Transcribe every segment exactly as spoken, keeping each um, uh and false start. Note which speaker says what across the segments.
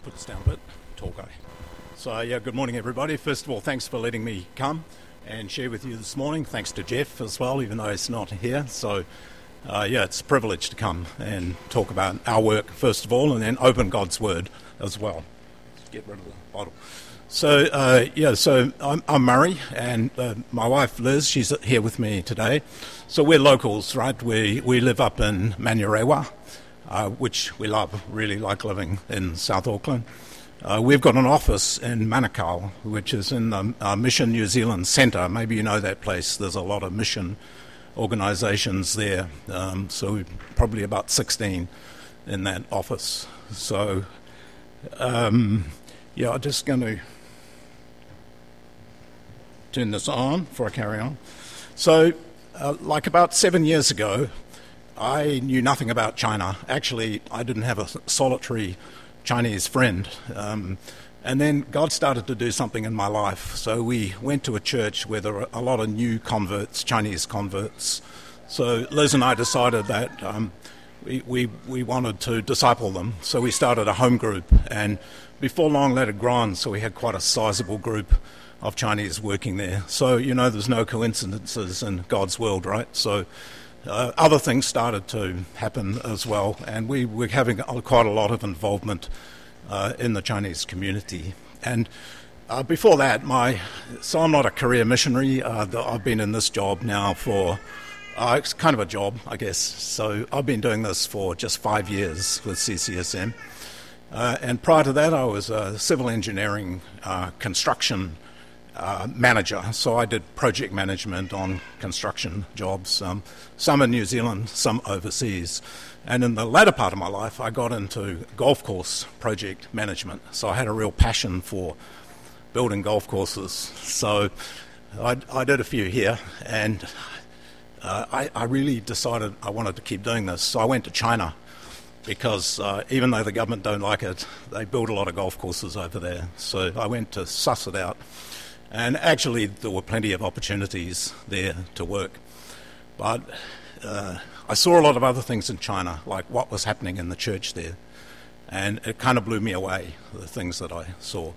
Speaker 1: put this down a bit. Tall guy. So, yeah, good morning, everybody. First of all, thanks for letting me come and share with you this morning. Thanks to Jeff as well, even though he's not here. So, uh, yeah, it's a privilege to come and talk about our work, first of all, and then open God's Word as well. Let's get rid of the bottle. So, uh, yeah, so I'm, I'm Murray, and uh, my wife Liz, she's here with me today. So we're locals, right? We we live up in Manurewa, uh, which we love, really like living in South Auckland. Uh, we've got an office in Manukau, which is in the uh, Mission New Zealand Centre. Maybe you know that place. There's a lot of mission organisations there. Um, so we're probably about sixteen in that office. So, um, yeah, I'm just going to turn this on before I carry on. So, uh, like about seven years ago, I knew nothing about China. Actually, I didn't have a solitary Chinese friend. Um, and then God started to do something in my life. So we went to a church where there were a lot of new converts, Chinese converts. So Liz and I decided that um, we, we, we wanted to disciple them. So we started a home group. And before long, that had grown. So we had quite a sizable group of Chinese working there. So, you know, there's no coincidences in God's world, right? So uh, other things started to happen as well, and we were having quite a lot of involvement uh, in the Chinese community. And uh, before that, my so I'm not a career missionary. Uh, I've been in this job now for, uh, it's kind of a job, I guess. So I've been doing this for just five years with C C S M. Uh, and prior to that, I was a civil engineering uh, construction Uh, manager, so I did project management on construction jobs, um, some in New Zealand, some overseas. And in the latter part of my life, I got into golf course project management. So I had a real passion for building golf courses. So I, I did a few here, and uh, I, I really decided I wanted to keep doing this. So I went to China, because uh, even though the government don't like it, they build a lot of golf courses over there. So I went to suss it out. And actually, there were plenty of opportunities there to work. But uh, I saw a lot of other things in China, like what was happening in the church there. And it kind of blew me away, the things that I saw.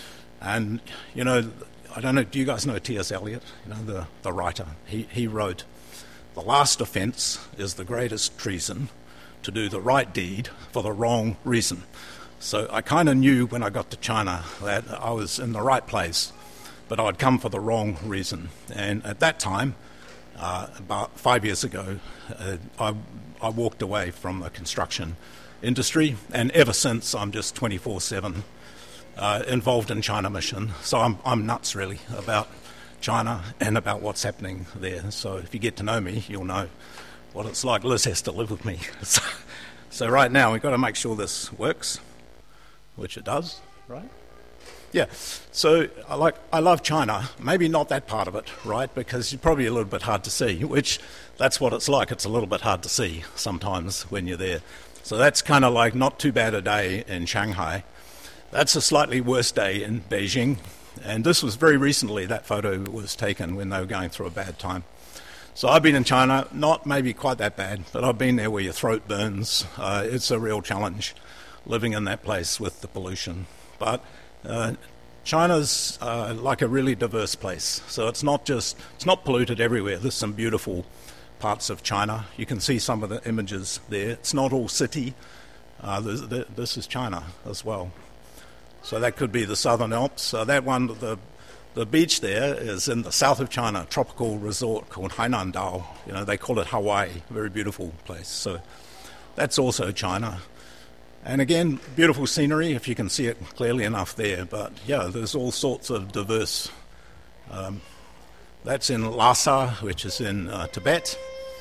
Speaker 1: And, you know, I don't know, do you guys know T S Eliot? You know, the, the writer. He, he wrote, "The last offence is the greatest treason, to do the right deed for the wrong reason." So I kind of knew when I got to China that I was in the right place, but I'd come for the wrong reason. And at that time, uh, about five years ago, uh, I, I walked away from the construction industry, and ever since I'm just twenty-four seven uh, involved in China Mission. So I'm, I'm nuts, really, about China and about what's happening there. So if you get to know me, you'll know what it's like. Liz has to live with me. so, so right now, we've got to make sure this works, which it does, right? Yeah, so I like I love China. Maybe not that part of it, right? Because it's probably a little bit hard to see, which that's what it's like. It's a little bit hard to see sometimes when you're there. So that's kind of like not too bad a day in Shanghai. That's a slightly worse day in Beijing. And this was very recently, that photo was taken when they were going through a bad time. So I've been in China, not maybe quite that bad, but I've been there where your throat burns. Uh, it's a real challenge living in that place with the pollution. But Uh, China's uh, like a really diverse place, so it's not just it's not polluted everywhere. There's some beautiful parts of China. You can see some of the images there. It's not all city. Uh, this, this is China as well. So that could be the Southern Alps. Uh, that one, the the beach there is in the south of China, a tropical resort called Hainandao. You know, they call it Hawaii. Very beautiful place. So that's also China. And again, beautiful scenery, if you can see it clearly enough there. But yeah, there's all sorts of diverse. Um, that's in Lhasa, which is in uh, Tibet.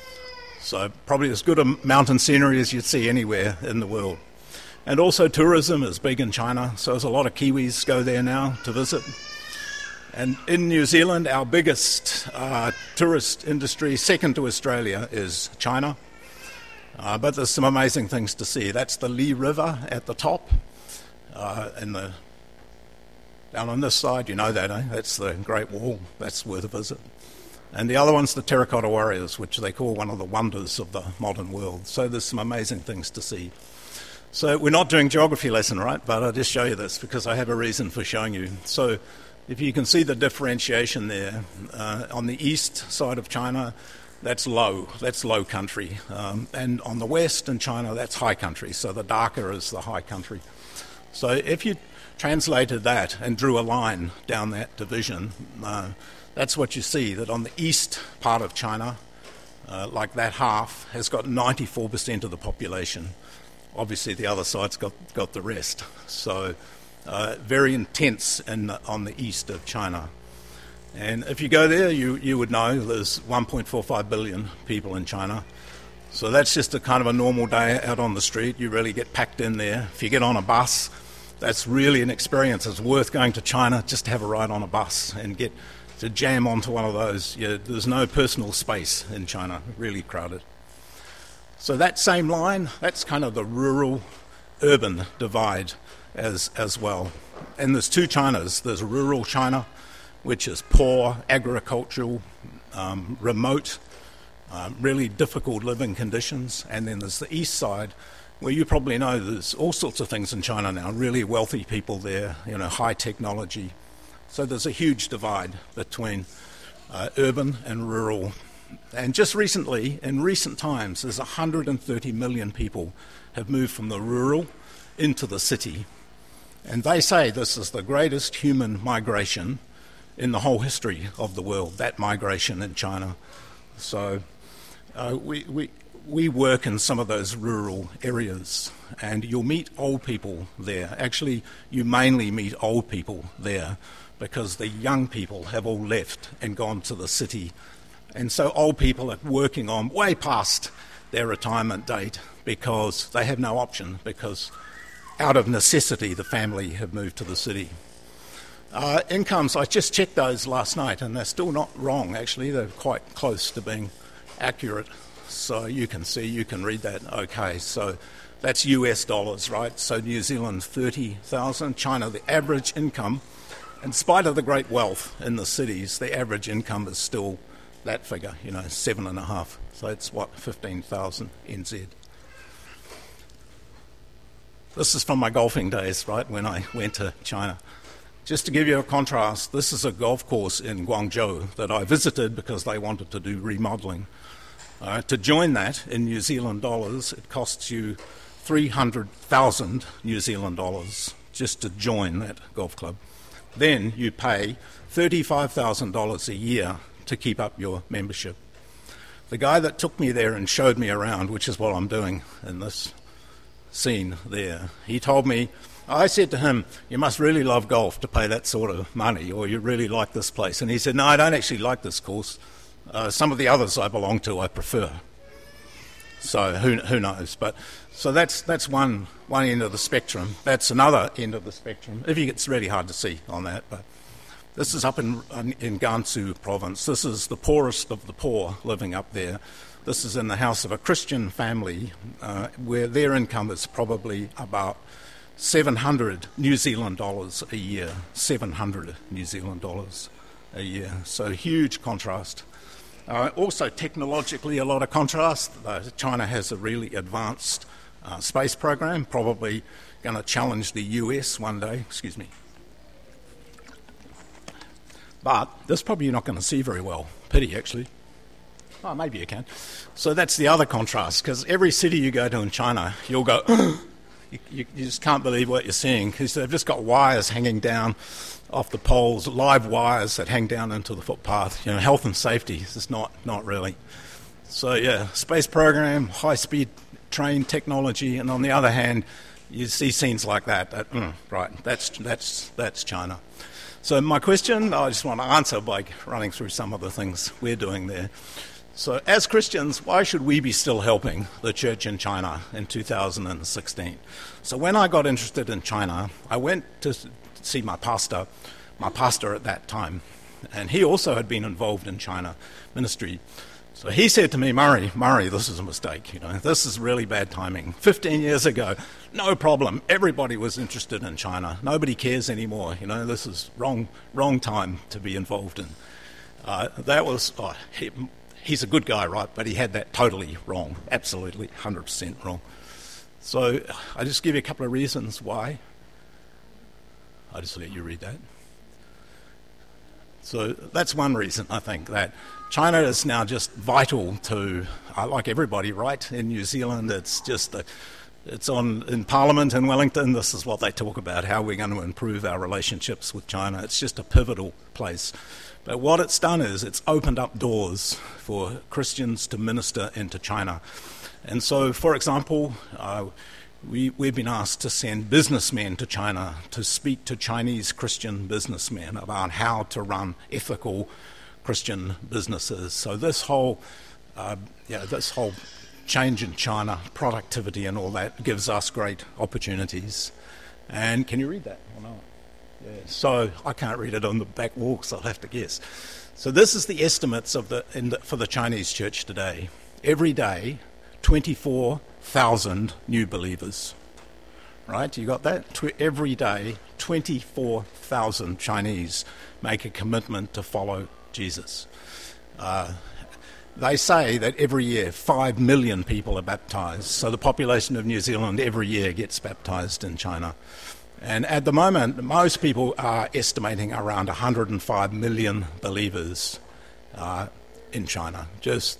Speaker 1: So probably as good a mountain scenery as you'd see anywhere in the world. And also tourism is big in China. So there's a lot of Kiwis go there now to visit. And in New Zealand, our biggest uh, tourist industry, second to Australia, is China. Uh, but there's some amazing things to see. That's the Li River at the top, uh, and the down on this side, you know that, eh? That's the Great Wall. That's worth a visit. And the other one's the Terracotta Warriors, which they call one of the wonders of the modern world. So there's some amazing things to see. So we're not doing geography lesson, right? But I'll just show you this because I have a reason for showing you. So if you can see the differentiation there, uh, on the east side of China, that's low, that's low country. Um, and on the west in China, that's high country. So the darker is the high country. So if you translated that and drew a line down that division, uh, that's what you see, that on the east part of China, uh, like that half, has got ninety-four percent of the population. Obviously, the other side's got, got the rest. So uh, very intense in, on the east of China. And if you go there, you, you would know there's one point four five billion people in China. So that's just a kind of a normal day out on the street. You really get packed in there. If you get on a bus, that's really an experience. It's worth going to China just to have a ride on a bus and get to jam onto one of those. Yeah, there's no personal space in China, really crowded. So that same line, that's kind of the rural-urban divide as, as well. And there's two Chinas. There's rural China, which is poor, agricultural, um, remote, um, really difficult living conditions. And then there's the east side, where you probably know there's all sorts of things in China now, really wealthy people there, you know, high technology. So there's a huge divide between uh, urban and rural. And just recently, in recent times, there's one hundred thirty million people have moved from the rural into the city. And they say this is the greatest human migration in the whole history of the world, that migration in China. So uh, we, we, we work in some of those rural areas, and you'll meet old people there. Actually, you mainly meet old people there because the young people have all left and gone to the city. And so old people are working on way past their retirement date because they have no option, because out of necessity the family have moved to the city. Uh, incomes, I just checked those last night and they're still not wrong actually, they're quite close to being accurate. So you can see, you can read that okay. So that's U S dollars, right? So New Zealand thirty thousand, China the average income, in spite of the great wealth in the cities, the average income is still that figure, you know, seven and a half. So it's what, fifteen thousand N Z. This is from my golfing days, right, when I went to China. Just to give you a contrast, this is a golf course in Guangzhou that I visited because they wanted to do remodelling. Uh, to join that in New Zealand dollars, it costs you three hundred thousand New Zealand dollars just to join that golf club. Then you pay thirty-five thousand dollars a year to keep up your membership. The guy that took me there and showed me around, which is what I'm doing in this scene there, he told me, I said to him, you must really love golf to pay that sort of money, or you really like this place. And he said, no, I don't actually like this course. Uh, some of the others I belong to I prefer. So who who knows? But so that's that's one one end of the spectrum. That's another end of the spectrum. If you, it's really hard to see on that, but this is up in in Gansu province. This is the poorest of the poor living up there. This is in the house of a Christian family uh, where their income is probably about seven hundred New Zealand dollars a year. seven hundred New Zealand dollars a year. So huge contrast. Uh, also technologically a lot of contrast. Uh, China has a really advanced uh, space program, probably going to challenge the U S one day. Excuse me. But this probably you're not going to see very well. Pity, actually. Oh, maybe you can. So that's the other contrast, because every city you go to in China, you'll go, you, you, you just can't believe what you're seeing, because they've just got wires hanging down off the poles, live wires that hang down into the footpath. You know, health and safety is not, not really. So, yeah, space program, high-speed train technology, and on the other hand, you see scenes like that. that mm, right, that's, that's, that's China. So my question, I just want to answer by running through some of the things we're doing there. So as Christians, why should we be still helping the church in China in two thousand sixteen? So when I got interested in China, I went to see my pastor, my pastor at that time, and he also had been involved in China ministry. So he said to me, Murray, Murray, this is a mistake, you know, this is really bad timing. Fifteen years ago, no problem, everybody was interested in China. Nobody cares anymore, you know, this is wrong wrong time to be involved in. Uh, that was, oh, he, he's a good guy, right, but he had that totally wrong, absolutely one hundred percent wrong. So I'll just give you a couple of reasons why. I'll just let you read that. So that's one reason, I think, that China is now just vital to, uh, like everybody, right, in New Zealand. It's just, a, it's on in Parliament in Wellington. This is what they talk about, how we're going to improve our relationships with China. It's just a pivotal place. But what it's done is it's opened up doors for Christians to minister into China. And so, for example, uh, We, we've been asked to send businessmen to China to speak to Chinese Christian businessmen about how to run ethical Christian businesses. So this whole, uh, yeah, this whole change in China, productivity and all that, gives us great opportunities. And can you read that or not? Yeah. So I can't read it on the back wall, so I'll have to guess. So this is the estimates of the, in the for the Chinese church today. Every day, twenty-four thousand new believers, right? You got that? Tw- every day, twenty-four thousand Chinese make a commitment to follow Jesus. Uh, they say that every year, five million people are baptized. So the population of New Zealand every year gets baptized in China. And at the moment, most people are estimating around one hundred five million believers uh, in China. Just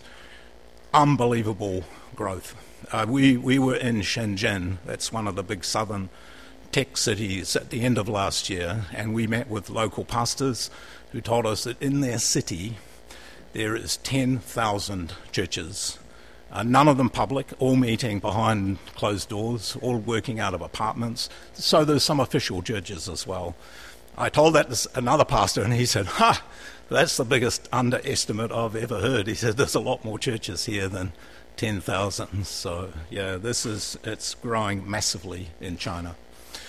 Speaker 1: unbelievable growth. Uh, we, we were in Shenzhen, that's one of the big southern tech cities, at the end of last year, and we met with local pastors who told us that in their city there is ten thousand churches, uh, none of them public, all meeting behind closed doors, all working out of apartments. So there's some official churches as well. I told that to another pastor, and he said, ha, that's the biggest underestimate I've ever heard. He said, there's a lot more churches here than ten thousand. So, yeah, this is, it's growing massively in China.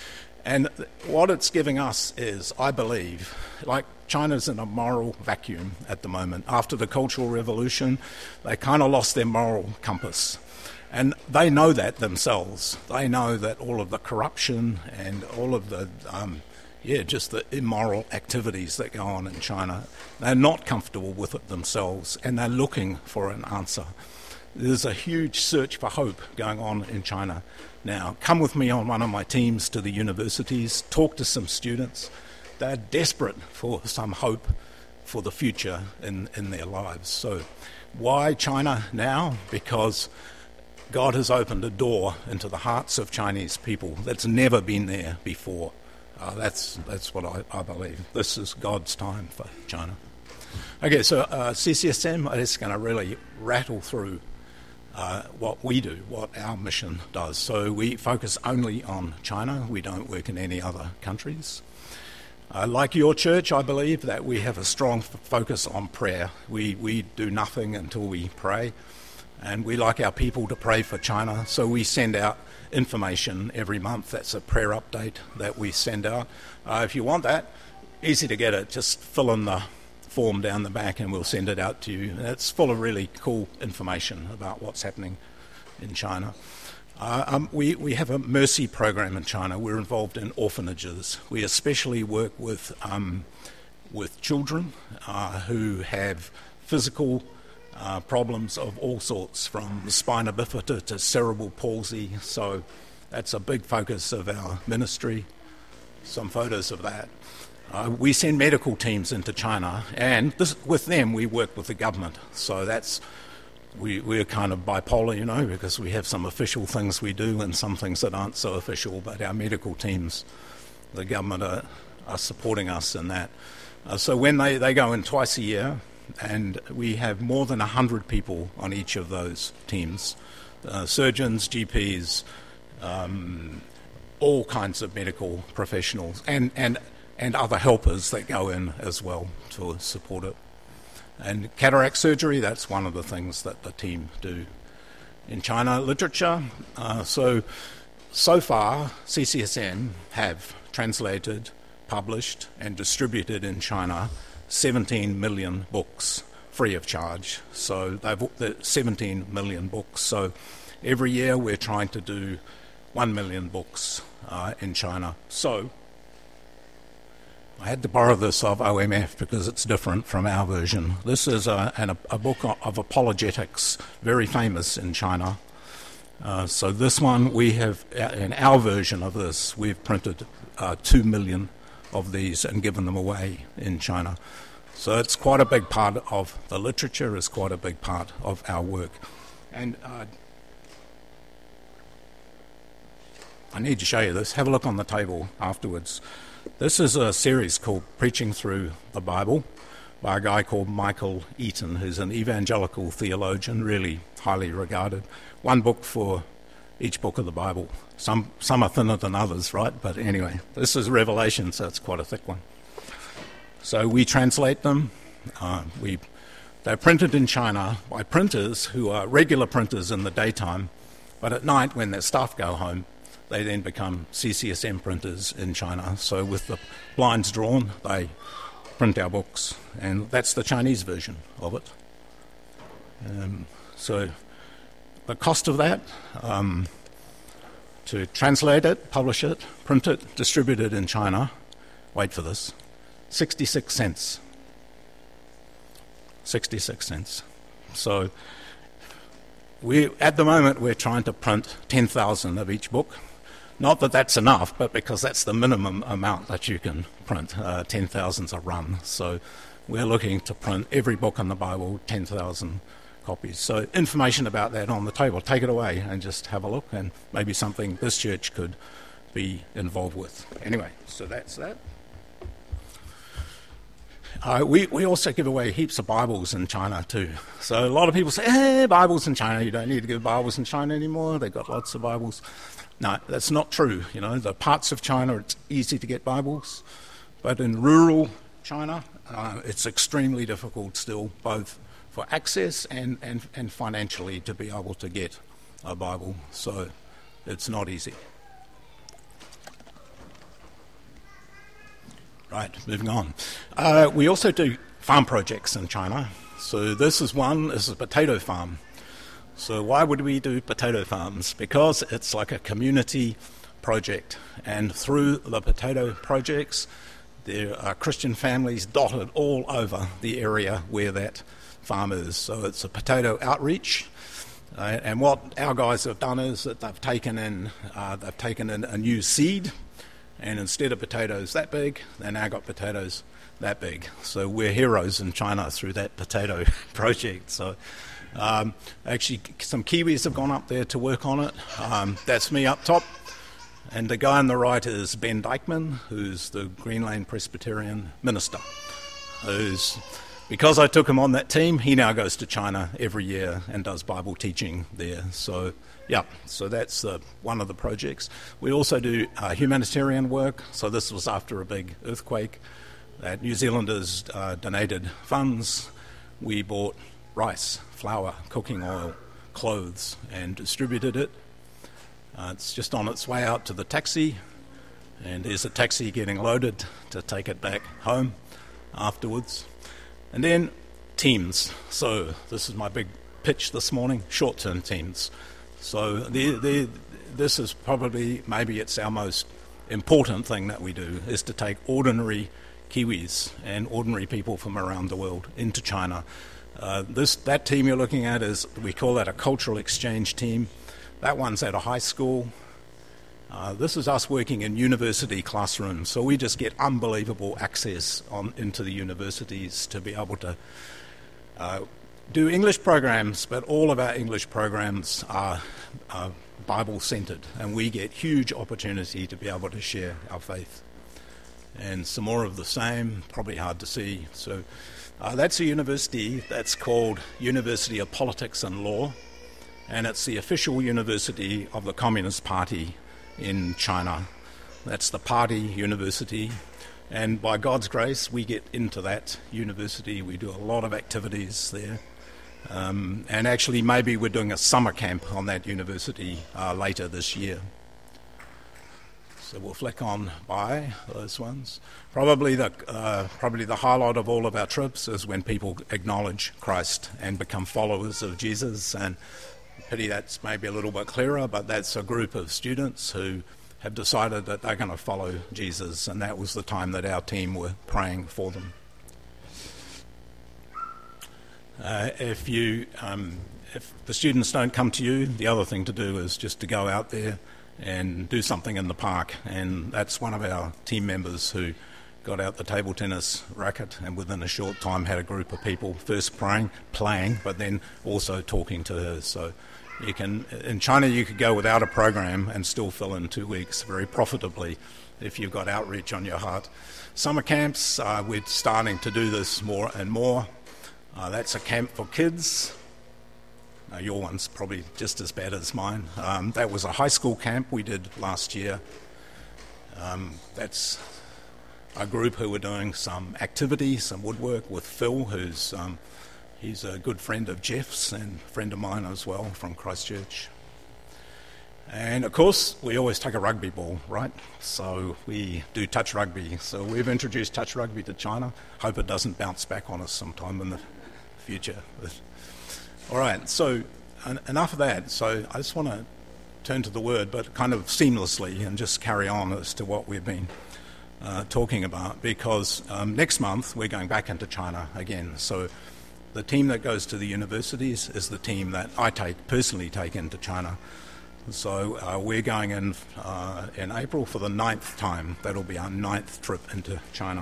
Speaker 1: And what it's giving us is, I believe, like China's in a moral vacuum at the moment. After the Cultural Revolution, they kind of lost their moral compass. And they know that themselves. They know that all of the corruption and all of the, um, yeah, just the immoral activities that go on in China, they're not comfortable with it themselves, and they're looking for an answer. There's a huge search for hope going on in China now. Come with me on one of my teams to the universities, talk to some students. They're desperate for some hope for the future in, in their lives. So why China now? Because God has opened a door into the hearts of Chinese people that's never been there before. Uh, that's that's what I, I believe. This is God's time for China. Okay, so uh, C C S M is going to really rattle through Uh, what we do, what our mission does. So we focus only on China. We don't work in any other countries. Uh, like your church, I believe that we have a strong f- focus on prayer. We, we do nothing until we pray, and we like our people to pray for China. So we send out information every month. That's a prayer update that we send out. Uh, if you want that, easy to get it. Just fill in the form down the back and we'll send it out to you. It's full of really cool information about what's happening in China. Uh, um, we, we have a mercy program in China. We're involved in orphanages. We especially work with um, with children uh, who have physical uh, problems of all sorts, from spina bifida to cerebral palsy. So that's a big focus of our ministry. Some photos of that. Uh, we send medical teams into China, and this, with them we work with the government. So that's we, we're kind of bipolar, you know, because we have some official things we do and some things that aren't so official. But our medical teams, the government are, are supporting us in that. Uh, so when they, they go in twice a year, and we have more than one hundred people on each of those teams, uh, surgeons, G Ps, um, all kinds of medical professionals, and and and other helpers that go in as well to support it. And cataract surgery, that's one of the things that the team do. In China, literature, uh, so so far C C S M have translated, published and distributed in China seventeen million books free of charge. So they've seventeen million books. So every year we're trying to do one million books uh, in China. So I had to borrow this of O M F because it's different from our version. This is a, an, a book of apologetics, very famous in China. Uh, so this one, we have, in our version of this, we've printed uh, two million of these and given them away in China. So it's quite a big part of the literature, it's quite a big part of our work. And uh, I need to show you this. Have a look on the table afterwards. This is a series called Preaching Through the Bible by a guy called Michael Eaton, who's an evangelical theologian, really highly regarded. One book for each book of the Bible. Some some are thinner than others, right? But anyway, this is Revelation, so it's quite a thick one. So we translate them. Uh, we they're printed in China by printers who are regular printers in the daytime, but at night when their staff go home, they then become C C S M printers in China. So with the blinds drawn, they print our books, and that's the Chinese version of it. Um, so the cost of that, um, to translate it, publish it, print it, distribute it in China, wait for this, sixty-six cents. sixty-six cents. So we, at the moment, we're trying to print ten thousand of each book. Not that that's enough, but because that's the minimum amount that you can print. Uh, ten thousand's a run. So we're looking to print every book in the Bible, ten thousand copies. So information about that on the table. Take it away and just have a look, and maybe something this church could be involved with. Anyway, so that's that. Uh, we, we also give away heaps of Bibles in China too. So a lot of people say, eh, Bibles in China, you don't need to give Bibles in China anymore. They've got lots of Bibles. No, that's not true. You know, the parts of China, it's easy to get Bibles. But in rural China, uh, it's extremely difficult still, both for access and, and, and financially to be able to get a Bible. So it's not easy. Right, moving on. Uh, we also do farm projects in China. So this is one, this is a potato farm. So why would we do potato farms? Because it's like a community project. And through the potato projects, there are Christian families dotted all over the area where that farm is. So it's a potato outreach. Uh, and what our guys have done is that they've taken in, uh, they've taken in a new seed. And instead of potatoes that big, they now got potatoes that big. So we're heroes in China through that potato project. So um, actually some Kiwis have gone up there to work on it. Um, that's me up top. And the guy on the right is Ben Dykeman, who's the Green Lane Presbyterian minister. Who's, because I took him on that team, he now goes to China every year and does Bible teaching there. So yeah, so that's uh, one of the projects. We also do uh, humanitarian work. So this was after a big earthquake that New Zealanders uh, donated funds. We bought rice, flour, cooking oil, clothes, and distributed it. Uh, it's just on its way out to the taxi, and there's a taxi getting loaded to take it back home afterwards. And then teams. So this is my big pitch this morning, short-term teams. So they're, they're, this is probably, maybe it's our most important thing that we do, is to take ordinary Kiwis and ordinary people from around the world into China. Uh, this that team you're looking at is, we call that a cultural exchange team. That one's at a high school. Uh, this is us working in university classrooms, so we just get unbelievable access on into the universities to be able to uh, do English programs, but all of our English programs are uh, Bible-centered, and we get huge opportunity to be able to share our faith. And some more of the same, probably hard to see. So uh, that's a university that's called University of Politics and Law, and it's the official university of the Communist Party in China. That's the party university, and by God's grace we get into that university. We do a lot of activities there, um, and actually maybe we're doing a summer camp on that university uh, later this year. So we'll flick on by those ones. Probably the uh, probably the highlight of all of our trips is when people acknowledge Christ and become followers of Jesus. And pity that's maybe a little bit clearer, but that's a group of students who have decided that they're going to follow Jesus, and that was the time that our team were praying for them. Uh, if you, um, if the students don't come to you, the other thing to do is just to go out there and do something in the park. And that's one of our team members who got out the table tennis racket and within a short time had a group of people first playing, playing, but then also talking to her. So you can, in China, you could go without a program and still fill in two weeks very profitably if you've got outreach on your heart. Summer camps, uh, we're starting to do this more and more. Uh, that's a camp for kids. Uh, your one's probably just as bad as mine. Um, that was a high school camp we did last year. Um, that's a group who were doing some activity, some woodwork with Phil, who's um, he's a good friend of Jeff's and a friend of mine as well from Christchurch. And of course, we always take a rugby ball, right? So we do touch rugby. So we've introduced touch rugby to China. Hope it doesn't bounce back on us sometime in the future. All right, so en- enough of that. So I just want to turn to the word, but kind of seamlessly and just carry on as to what we've been uh, talking about, because um, next month we're going back into China again. So the team that goes to the universities is the team that I take personally take into China. So uh, we're going in uh, in April for the ninth time. That'll be our ninth trip into China.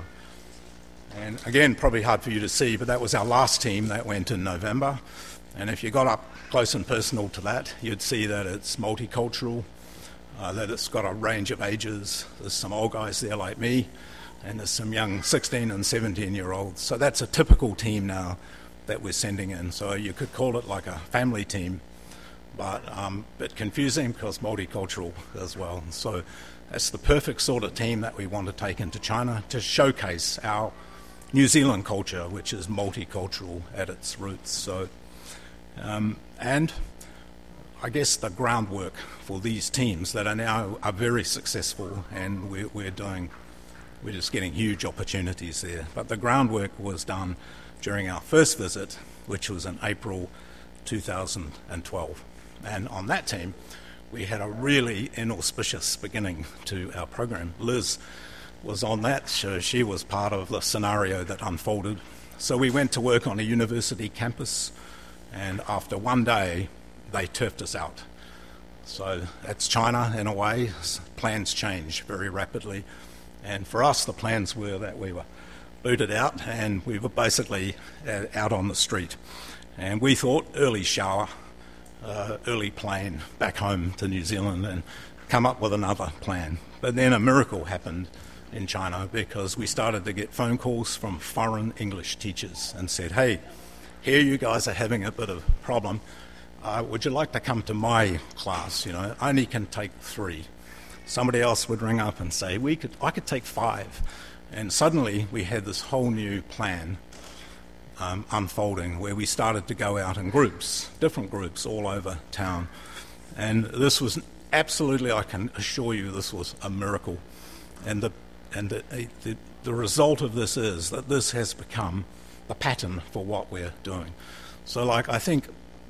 Speaker 1: And again, probably hard for you to see, but that was our last team that went in November. And if you got up close and personal to that, you'd see that it's multicultural, uh, that it's got a range of ages. There's some old guys there like me, and there's some young sixteen and seventeen-year-olds. So that's a typical team now that we're sending in. So you could call it like a family team, but um, a bit confusing because multicultural as well. So that's the perfect sort of team that we want to take into China to showcase our New Zealand culture, which is multicultural at its roots. So, um, and I guess the groundwork for these teams that are now are very successful, and we're, we're doing, we're just getting huge opportunities there. But the groundwork was done during our first visit, which was in April two thousand twelve. And on that team, we had a really inauspicious beginning to our program. Liz was on that, so she was part of the scenario that unfolded. So we went to work on a university campus, and after one day, they turfed us out. So that's China in a way. Plans change very rapidly. And for us, the plans were that we were booted out, and we were basically out on the street. And we thought early shower, Uh, early plane back home to New Zealand and come up with another plan. But then a miracle happened in China, because we started to get phone calls from foreign English teachers and said, hey, here you guys are having a bit of a problem. Uh, would you like to come to my class? You know, I only can take three. Somebody else would ring up and say, we could, I could take five. And suddenly we had this whole new plan Um, unfolding, where we started to go out in groups, different groups all over town. And this was absolutely, I can assure you, this was a miracle. And the and the, the, the result of this is that this has become the pattern for what we're doing. So like, I think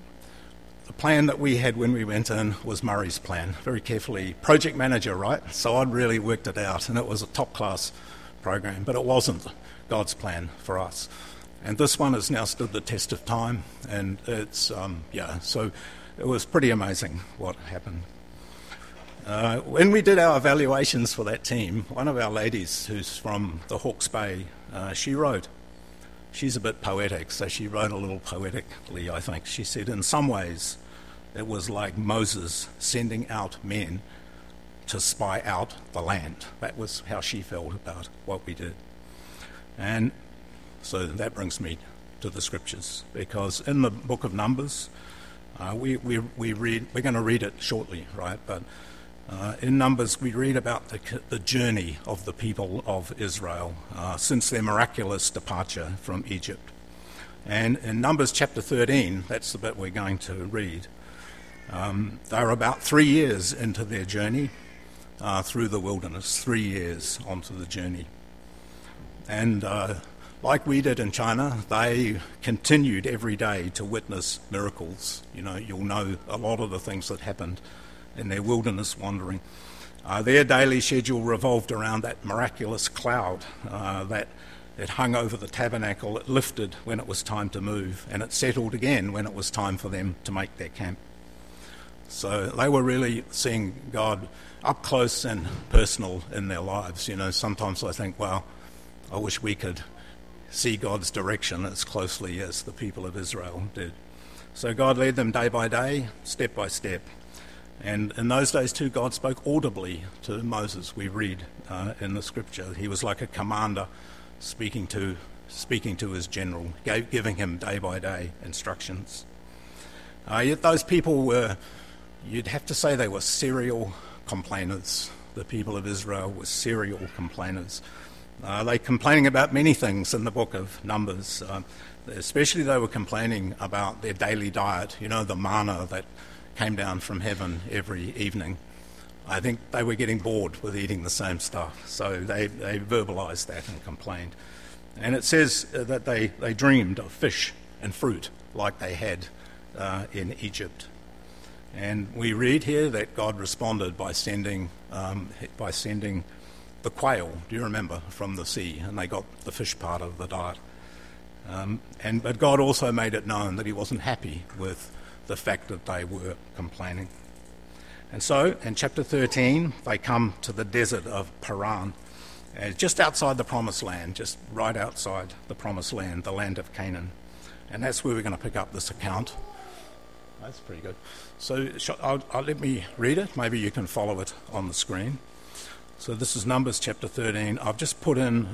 Speaker 1: the plan that we had when we went in was Murray's plan, very carefully. Project manager, right? So I'd really worked it out, and it was a top-class program, but it wasn't God's plan for us. And this one has now stood the test of time, and it's, um, yeah, so it was pretty amazing what happened. Uh, when we did our evaluations for that team, one of our ladies who's from the Hawke's Bay, uh, she wrote, she's a bit poetic, so she wrote a little poetically, I think. She said, in some ways, it was like Moses sending out men to spy out the land. That was how she felt about what we did. And so that brings me to the scriptures, because in the book of Numbers, uh, we, we, we read, we're going to read it shortly, right? But uh, in Numbers, we read about the, the journey of the people of Israel uh, since their miraculous departure from Egypt. And in Numbers chapter thirteen, that's the bit we're going to read, um, they're about three years into their journey uh, through the wilderness, three years onto the journey. And uh, like we did in China, they continued every day to witness miracles. You know, you'll know a lot of the things that happened in their wilderness wandering. Uh, their daily schedule revolved around that miraculous cloud uh, that It hung over the tabernacle, it lifted when it was time to move, and it settled again when it was time for them to make their camp. So they were really seeing God up close and personal in their lives. You know, sometimes I think, well, I wish we could see God's direction as closely as the people of Israel did. So God led them day by day, step by step. And in those days too, God spoke audibly to Moses, we read uh, in the scripture. He was like a commander speaking to speaking to his general, gave, giving him day by day instructions. Uh, yet those people were, you'd have to say they were serial complainers. The people of Israel were serial complainers. Uh, they complaining about many things in the book of Numbers. Uh, especially they were complaining about their daily diet, you know, the manna that came down from heaven every evening. I think they were getting bored with eating the same stuff, so they, they verbalised that and complained. And it says uh, that they, they dreamed of fish and fruit like they had uh, in Egypt. And we read here that God responded by sending um, by sending the quail, do you remember, from the sea, and they got the fish part of the diet. Um, and but God also made it known that he wasn't happy with the fact that they were complaining. And so, in chapter thirteen, they come to the desert of Paran, uh, just outside the Promised Land, just right outside the Promised Land, the land of Canaan. And that's where we're going to pick up this account. That's pretty good. So I'll, I'll, let me read it. Maybe you can follow it on the screen. So this is Numbers chapter thirteen. I've just put in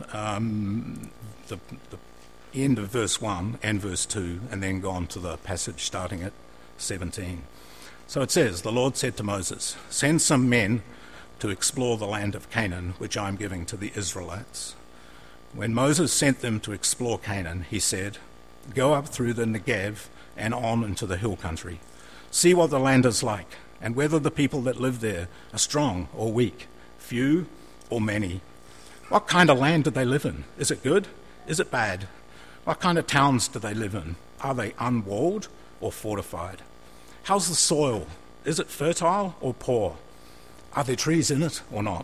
Speaker 1: um, the, the end of verse one and verse two, and then gone to the passage starting at seventeen. So it says, the Lord said to Moses, send some men to explore the land of Canaan, which I am giving to the Israelites. When Moses sent them to explore Canaan, he said, go up through the Negev and on into the hill country. See what the land is like, and whether the people that live there are strong or weak, few or many. What kind of land do they live in? Is it good? Is it bad? What kind of towns do they live in? Are they unwalled or fortified? How's the soil? Is it fertile or poor? Are there trees in it or not?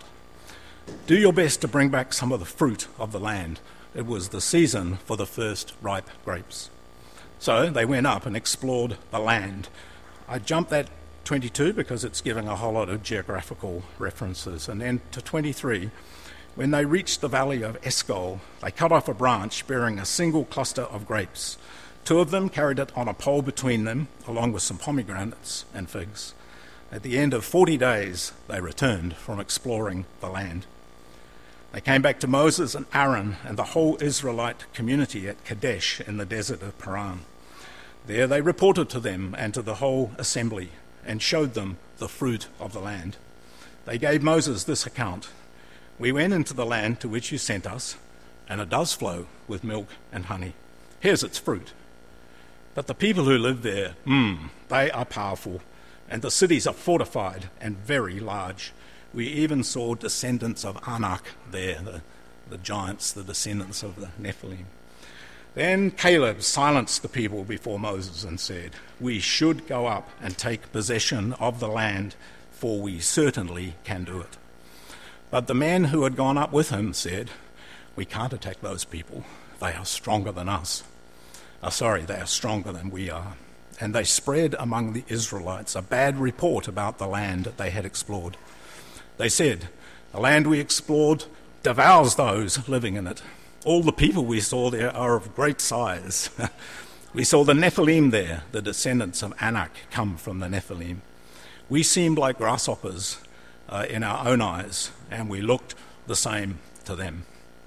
Speaker 1: Do your best to bring back some of the fruit of the land. It was the season for the first ripe grapes. So they went up and explored the land. I jumped that twenty-two because it's giving a whole lot of geographical references. And then to twenty-three, when they reached the valley of Eshcol, they cut off a branch bearing a single cluster of grapes. Two of them carried it on a pole between them, along with some pomegranates and figs. At the end of forty days, they returned from exploring the land. They came back to Moses and Aaron and the whole Israelite community at Kadesh in the desert of Paran. There they reported to them and to the whole assembly and showed them the fruit of the land. They gave Moses this account. We went into the land to which you sent us, and it does flow with milk and honey. Here's its fruit. But the people who live there, mm, they are powerful, and the cities are fortified and very large. We even saw descendants of Anak there, the, the giants, the descendants of the Nephilim. Then Caleb silenced the people before Moses and said, we should go up and take possession of the land, for we certainly can do it. But the men who had gone up with him said, we can't attack those people. They are stronger than us. Oh, sorry, they are stronger than we are. And they spread among the Israelites a bad report about the land that they had explored. They said, the land we explored devours those living in it. All the people we saw there are of great size. We saw the Nephilim there, the descendants of Anak come from the Nephilim. We seemed like grasshoppers uh, in our own eyes, and we looked the same to them.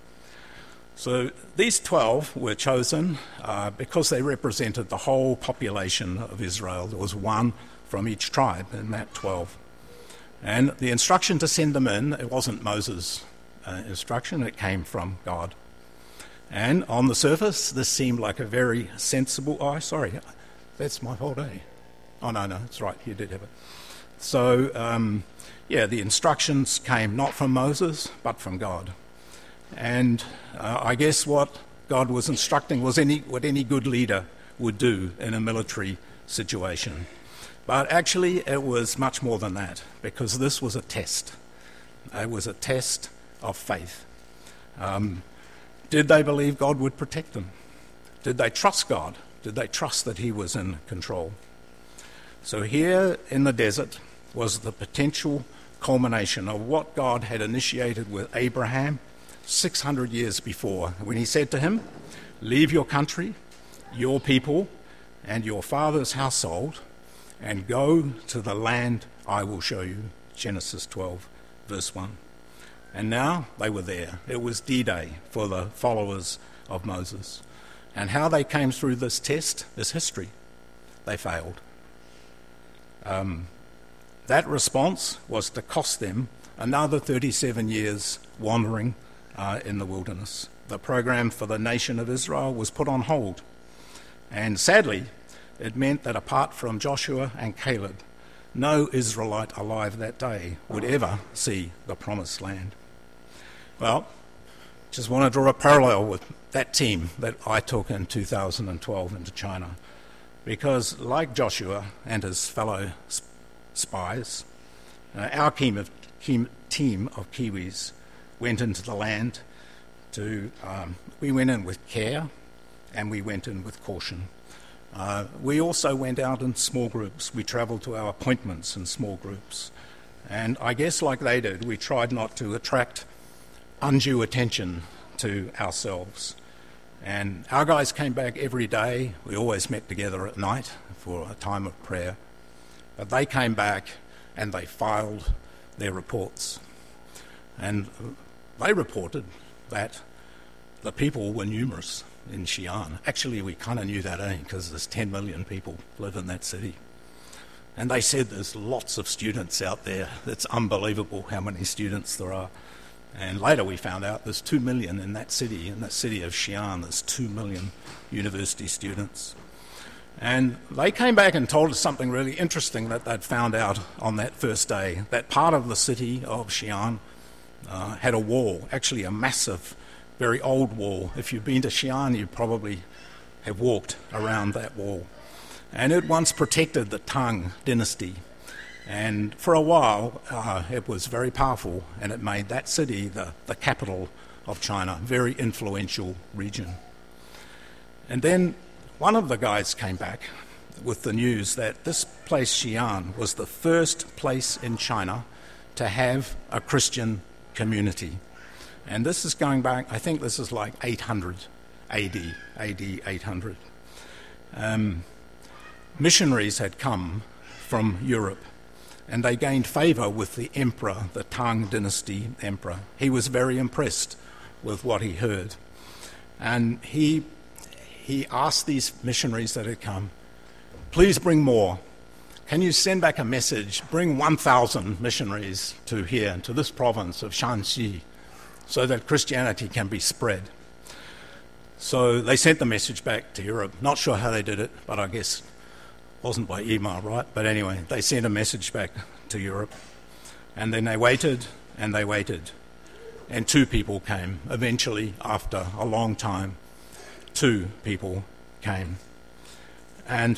Speaker 1: So these twelve were chosen uh, because they represented the whole population of Israel. There was one from each tribe in that twelve. And the instruction to send them in, it wasn't Moses' uh, instruction, it came from God. And on the surface, this seemed like a very sensible... Oh, sorry, that's my fault, eh? Oh, no, no, that's right, you did have it. So, um, yeah, the instructions came not from Moses, but from God. And uh, I guess what God was instructing was any what any good leader would do in a military situation. But actually it was much more than that, because this was a test. It was a test of faith. Um, Did they believe God would protect them? Did they trust God? Did they trust that he was in control? So here in the desert was the potential culmination of what God had initiated with Abraham six hundred years before, when he said to him, "Leave your country, your people, and your father's household, and go to the land I will show you." Genesis twelve, verse one. And now they were there. It was D-Day for the followers of Moses. And how they came through this test is history. They failed. Um, that response was to cost them another thirty-seven years wandering uh, in the wilderness. The program for the nation of Israel was put on hold. And sadly, it meant that apart from Joshua and Caleb, no Israelite alive that day would ever see the promised land. Well, just want to draw a parallel with that team that I took in two thousand twelve into China, because like Joshua and his fellow sp- spies, uh, our team of, team of Kiwis went into the land to, um, we went in with care and we went in with caution. Uh, we also went out in small groups. We travelled to our appointments in small groups. And I guess like they did, we tried not to attract undue attention to ourselves. And our guys came back every day. We always met together at night for a time of prayer. But they came back and they filed their reports. And they reported that the people were numerous in Xi'an. Actually, we kind of knew that, eh, because there's ten million people live in that city. And they said there's lots of students out there. It's unbelievable how many students there are. And later we found out there's two million in that city. In that city of Xi'an, there's two million university students. And they came back and told us something really interesting that they'd found out on that first day, that part of the city of Xi'an uh, had a wall, actually a massive, very old wall. If you've been to Xi'an, you probably have walked around that wall. And it once protected the Tang dynasty. And for a while, uh, it was very powerful, and it made that city the, the capital of China, very influential region. And then one of the guys came back with the news that this place, Xi'an, was the first place in China to have a Christian community. And this is going back, I think this is like eight hundred A D, A D eight hundred. Um, missionaries had come from Europe, and they gained favour with the emperor, the Tang dynasty emperor. He was very impressed with what he heard. And he he asked these missionaries that had come, "Please bring more. Can you send back a message? Bring one thousand missionaries to here, to this province of Shanxi, so that Christianity can be spread." So they sent the message back to Europe. Not sure how they did it, but I guess wasn't by email, right? But anyway, they sent a message back to Europe. And then they waited and they waited. And two people came. Eventually, after a long time, two people came. And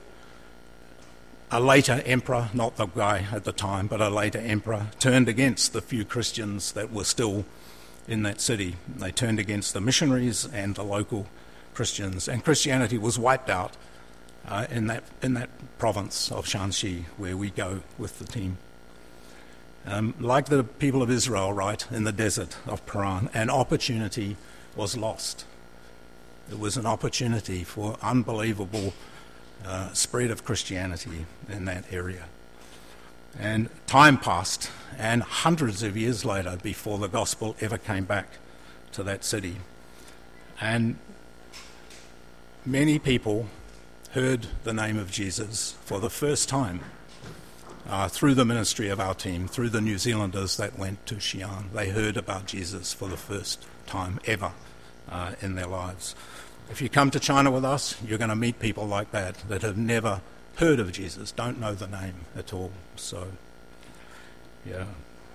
Speaker 1: a later emperor, not the guy at the time, but a later emperor, turned against the few Christians that were still in that city. They turned against the missionaries and the local Christians. And Christianity was wiped out Uh, in that in that province of Shanxi, where we go with the team. Um, like the people of Israel, right, in the desert of Paran, an opportunity was lost. It was an opportunity for unbelievable uh, spread of Christianity in that area. And time passed, and hundreds of years later, before the gospel ever came back to that city. And many people heard the name of Jesus for the first time uh, through the ministry of our team, through the New Zealanders that went to Xi'an. They heard about Jesus for the first time ever uh, in their lives. If you come to China with us, you're going to meet people like that, that have never heard of Jesus, don't know the name at all. So, yeah.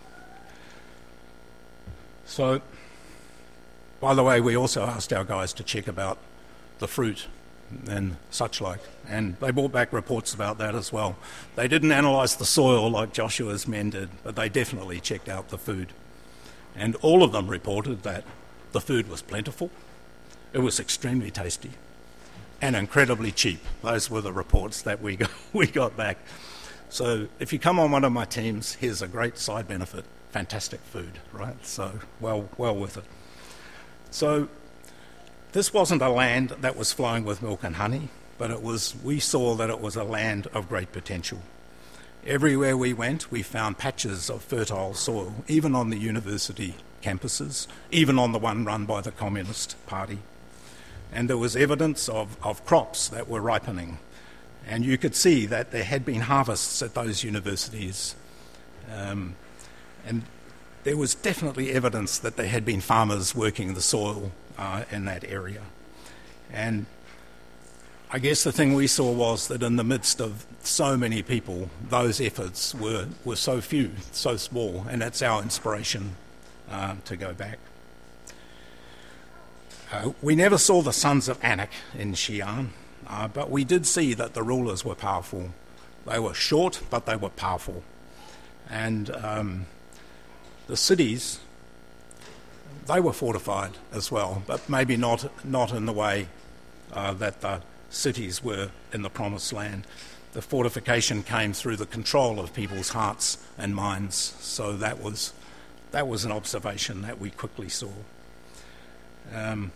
Speaker 1: So, by the way, we also asked our guys to check about the fruit and such like, and they brought back reports about that as well. They didn't analyse the soil like Joshua's men did, but they definitely checked out the food. And all of them reported that The food was plentiful, it was extremely tasty, and incredibly cheap. Those were the reports that we got, we got back. So if you come on one of my teams, here's a great side benefit. Fantastic food, right? So well, well worth it. So this wasn't a land that was flowing with milk and honey, but it was. We saw that it was a land of great potential. Everywhere we went, we found patches of fertile soil, even on the university campuses, even on the one run by the Communist Party. And there was evidence of, of crops that were ripening. And you could see that there had been harvests at those universities. Um, and there was definitely evidence that there had been farmers working the soil uh, in that area. And I guess the thing we saw was that in the midst of so many people, those efforts were, were so few, so small, and that's our inspiration uh, to go back. Uh, we never saw the sons of Anak in Xi'an, uh, but we did see that the rulers were powerful. They were short, but they were powerful. And um, the cities, they were fortified as well, but maybe not, not in the way uh, that the cities were in the Promised Land. The fortification came through the control of people's hearts and minds, so that was that was an observation that we quickly saw. Um,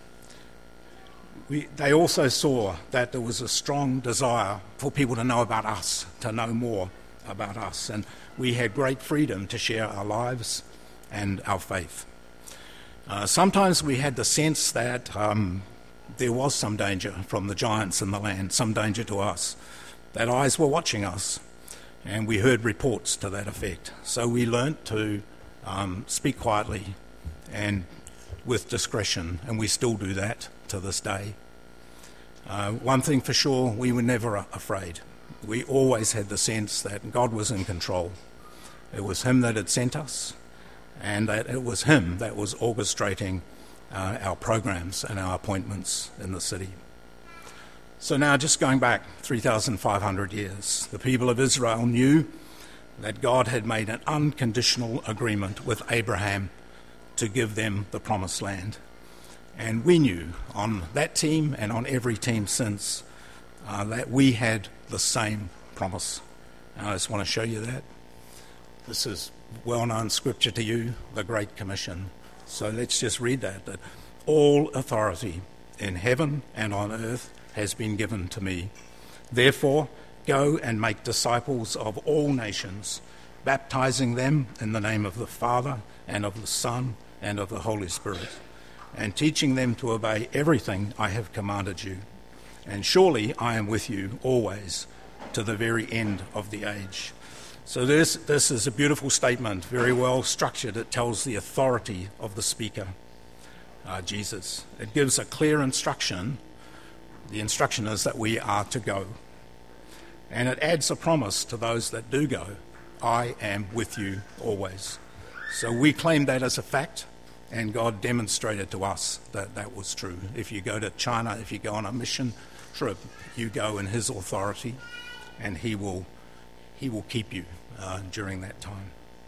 Speaker 1: we, they also saw that there was a strong desire for people to know about us, to know more about us, and we had great freedom to share our lives and our faith. Uh, sometimes we had the sense that um, there was some danger from the giants in the land, some danger to us, that eyes were watching us, and we heard reports to that effect. So we learnt to um, speak quietly and with discretion, and we still do that to this day. Uh, one thing for sure, we were never afraid. We always had the sense that God was in control. It was Him that had sent us, and that it was Him that was orchestrating Uh, our programs and our appointments in the city. So now, just going back three thousand five hundred years, the people of Israel knew that God had made an unconditional agreement with Abraham to give them the Promised Land. And we knew on that team and on every team since uh, that we had the same promise. And I just want to show you that. This is well-known scripture to you, the Great Commission. So let's just read that, that all authority in heaven and on earth has been given to me. Therefore, go and make disciples of all nations, baptizing them in the name of the Father and of the Son and of the Holy Spirit, and teaching them to obey everything I have commanded you. And surely I am with you always to the very end of the age. So this, this is a beautiful statement, very well structured. It tells the authority of the speaker, uh, Jesus. It gives a clear instruction. The instruction is that we are to go. And it adds a promise to those that do go. I am with you always. So we claim that as a fact, and God demonstrated to us that that was true. If you go to China, if you go on a mission trip, you go in His authority, and He will He will keep you uh, during that time.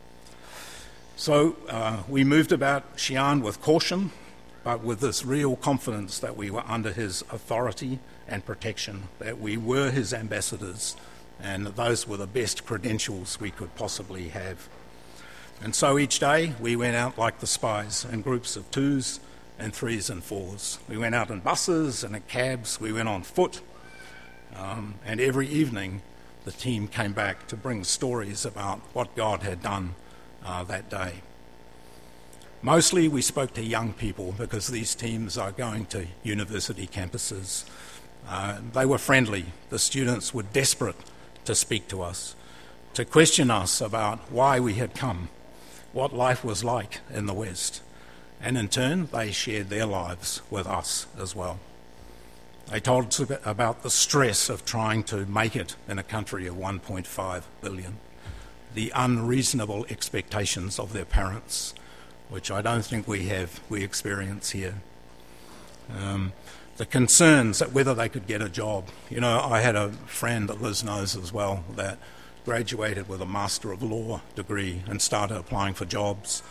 Speaker 1: So uh, we moved about Xi'an with caution, but with this real confidence that we were under His authority and protection, that we were His ambassadors, and that those were the best credentials we could possibly have. And so each day we went out like the spies in groups of twos and threes and fours. We went out in buses and in cabs, we went on foot, um, and every evening the team came back to bring stories about what God had done uh, that day. Mostly we spoke to young people because these teams are going to university campuses. Uh, they were friendly. The students were desperate to speak to us, to question us about why we had come, what life was like in the West. And in turn, they shared their lives with us as well. They told us about the stress of trying to make it in a country of one point five billion, the unreasonable expectations of their parents, which I don't think we have, we experience here. Um, the concerns that whether they could get a job. You know, I had a friend that Liz knows as well that graduated with a Master of Law degree and started applying for jobs.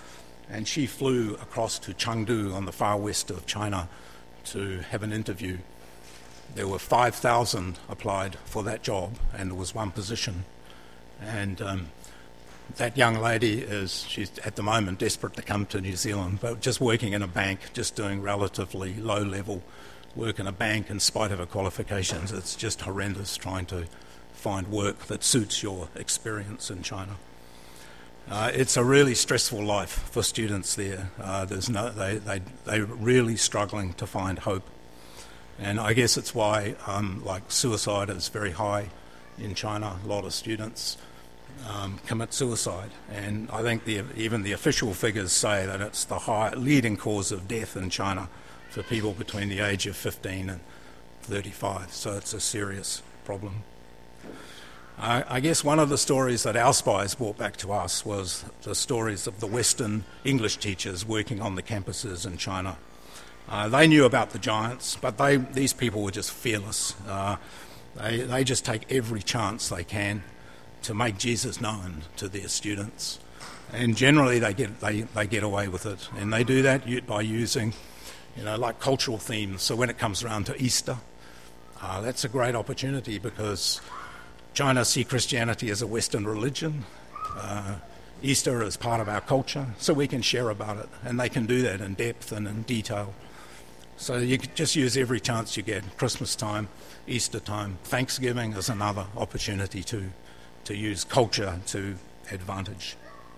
Speaker 1: and she flew across to Chengdu on the far west of China to have an interview. There were five thousand applied for that job, and there was one position. And um, that young lady is, she's at the moment desperate to come to New Zealand, but just working in a bank, just doing relatively low-level work in a bank in spite of her qualifications. It's just horrendous trying to find work that suits your experience in China. Uh, it's a really stressful life for students there. Uh, there's no, they, they, they're really struggling to find hope. And I guess it's why um, like suicide is very high in China. A lot of students um, commit suicide. And I think the, even the official figures say that it's the high, leading cause of death in China for people between the age of fifteen and thirty-five. So it's a serious problem. I, I guess one of the stories that our spies brought back to us was the stories of the Western English teachers working on the campuses in China. Uh, they knew about the giants, but they, these people were just fearless. Uh, they, they just take every chance they can to make Jesus known to their students. And generally they get, they, they get away with it. And they do that by using, you know, like cultural themes. So when it comes around to Easter, uh, that's a great opportunity because China see Christianity as a Western religion. Uh, Easter is part of our culture, so we can share about it, and they can do that in depth and in detail. So you can just use every chance you get. Christmas time, Easter time, Thanksgiving is another opportunity to, to use culture to advantage.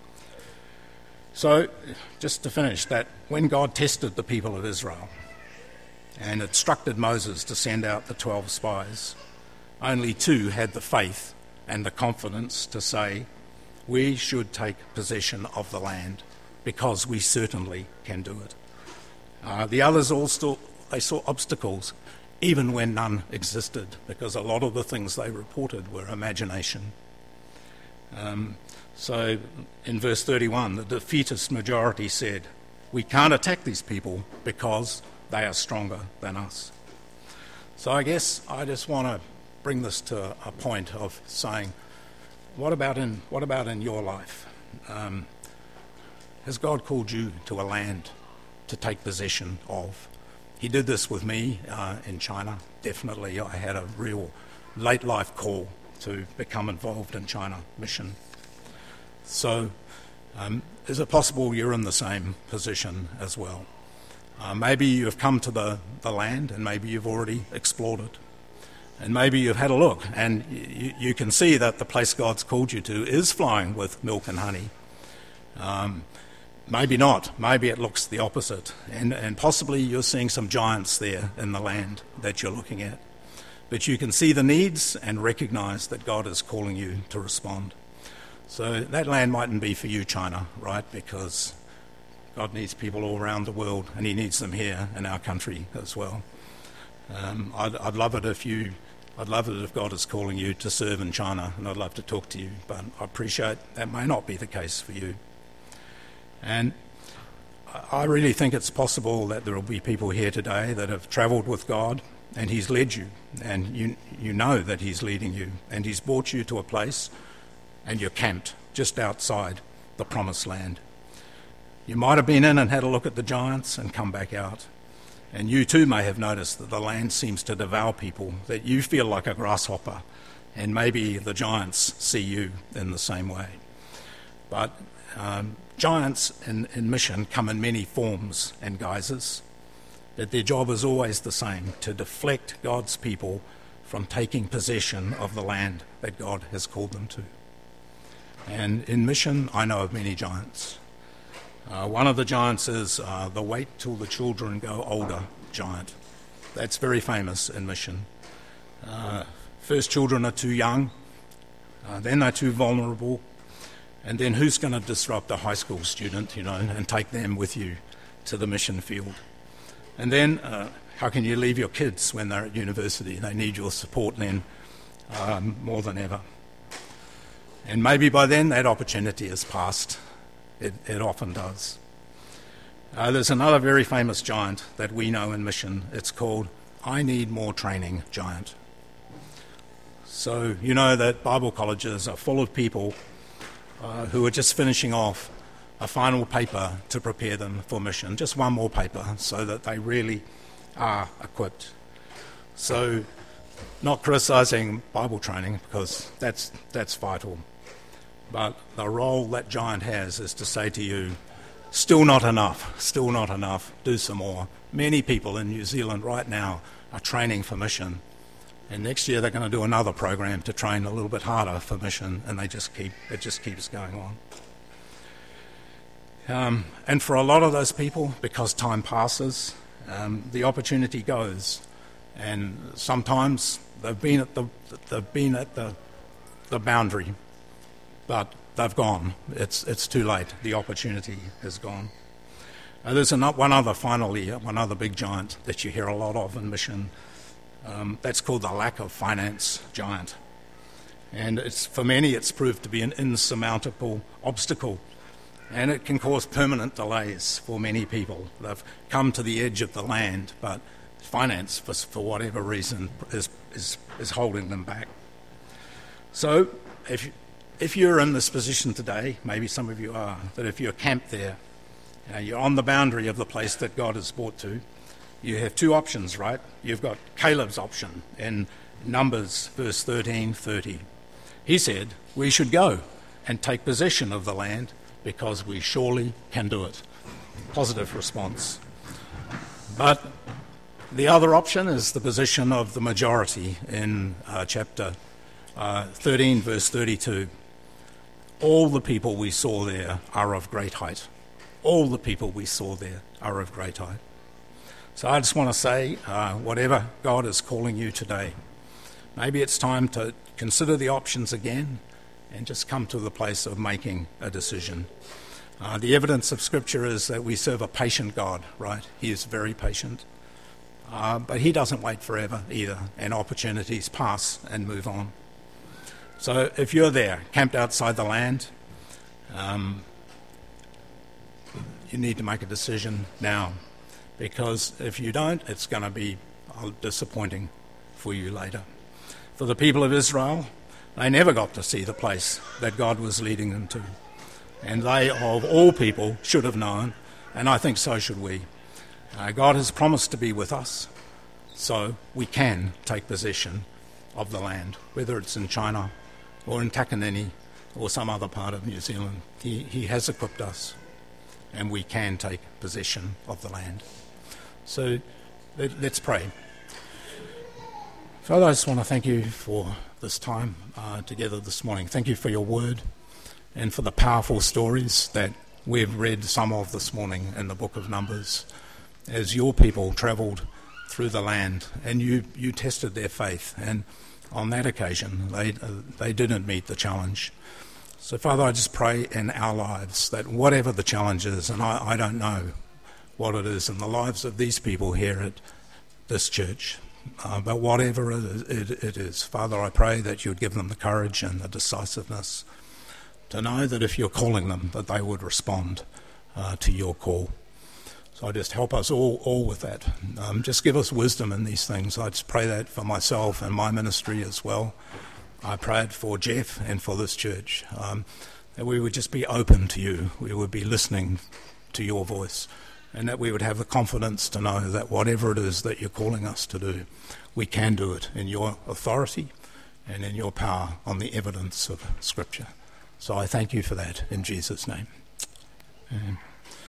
Speaker 1: So just to finish, that when God tested the people of Israel and instructed Moses to send out the twelve spies, only two had the faith and the confidence to say, we should take possession of the land because we certainly can do it. Uh, the others all still, they saw obstacles, even when none existed, because a lot of the things they reported were imagination. Um, so in verse thirty-one, the defeatist majority said, we can't attack these people because they are stronger than us. So I guess I just want to bring this to a point of saying, what about in what about in your life? Um, has God called you to a land to take possession of? He did this with me uh, in China. Definitely, I had a real late life call to become involved in China mission. So, um, is it possible you're in the same position as well? Uh, maybe you've come to the, the land and maybe you've already explored it. And maybe you've had a look and you, you can see that the place God's called you to is flowing with milk and honey. Um, maybe not. Maybe it looks the opposite. And, and possibly you're seeing some giants there in the land that you're looking at. But you can see the needs and recognise that God is calling you to respond. So that land mightn't be for you, China, right? Because God needs people all around the world and he needs them here in our country as well. Um, I'd, I'd love it if you, I'd love it if God is calling you to serve in China, and I'd love to talk to you, but I appreciate that may not be the case for you. And I really think it's possible that there will be people here today that have travelled with God, and He's led you, and you you know that He's leading you, and He's brought you to a place, and you're camped just outside the Promised Land. You might have been in and had a look at the giants and come back out. And you too may have noticed that the land seems to devour people, that you feel like a grasshopper, and maybe the giants see you in the same way. But um, giants in, in mission come in many forms and guises, that their job is always the same, to deflect God's people from taking possession of the land that God has called them to. And in mission, I know of many giants. Uh, one of the giants is uh, the wait till the children go older giant. That's very famous in mission. Uh, first children are too young, uh, then they're too vulnerable, and then who's going to disrupt a high school student, you know, and take them with you to the mission field? And then uh, how can you leave your kids when they're at university? They need your support then um, more than ever. And maybe by then that opportunity has passed. It, it often does. Uh, there's another very famous giant that we know in mission. It's called I Need More Training giant. So you know that Bible colleges are full of people uh, who are just finishing off a final paper to prepare them for mission, just one more paper, so that they really are equipped. So, not criticising Bible training, because that's that's vital, but the role that Giant has is to say to you, still not enough, still not enough, do some more. Many people in New Zealand right now are training for mission, and next year they're going to do another program to train a little bit harder for mission, and they just keep it just keeps going on. Um, and for a lot of those people, because time passes, um, the opportunity goes, and sometimes they've been at the they've been at the the boundary, but they've gone. It's it's too late. The opportunity has gone. Uh, there's an, one other, finally, one other big giant that you hear a lot of in mission. Um, that's called the lack of finance giant, and it's for many it's proved to be an insurmountable obstacle. And it can cause permanent delays for many people. They've come to the edge of the land, but finance, for, for whatever reason, is, is is holding them back. So if, if you're in this position today, maybe some of you are, that if you're camped there, you know, you're on the boundary of the place that God has brought to, you have two options, right? You've got Caleb's option in Numbers, verse thirteen thirty. He said, we should go and take possession of the land, because we surely can do it. Positive response. But the other option is the position of the majority in uh, chapter uh, thirteen, verse thirty-two. All the people we saw there are of great height. All the people we saw there are of great height. So I just want to say, uh, whatever God is calling you today, maybe it's time to consider the options again and just come to the place of making a decision. Uh, the evidence of Scripture is that we serve a patient God, right? He is very patient. Uh, but he doesn't wait forever either, and opportunities pass and move on. So if you're there, camped outside the land, um, you need to make a decision now, because if you don't, it's going to be disappointing for you later. For the people of Israel, they never got to see the place that God was leading them to. And they, of all people, should have known, and I think so should we. Uh, God has promised to be with us, so we can take possession of the land, whether it's in China or in Takanini or some other part of New Zealand. He, he has equipped us, and we can take possession of the land. So let, let's pray. Father, I just want to thank you for this time uh, together this morning. Thank you for your word and for the powerful stories that we've read some of this morning in the book of Numbers, as your people travelled through the land and you, you tested their faith, and on that occasion they, uh, they didn't meet the challenge. So Father, I just pray in our lives that whatever the challenge is, and I, I don't know what it is in the lives of these people here at this church, Uh, but whatever it is, it, it is, Father, I pray that you would give them the courage and the decisiveness to know that if you're calling them, that they would respond uh, to your call. So I just help us all, all with that. Um, just give us wisdom in these things. I just pray that for myself and my ministry as well. I pray it for Jeff and for this church, um, that we would just be open to you. We would be listening to your voice, and that we would have the confidence to know that whatever it is that you're calling us to do, we can do it in your authority and in your power on the evidence of Scripture. So I thank you for that in Jesus' name. Amen.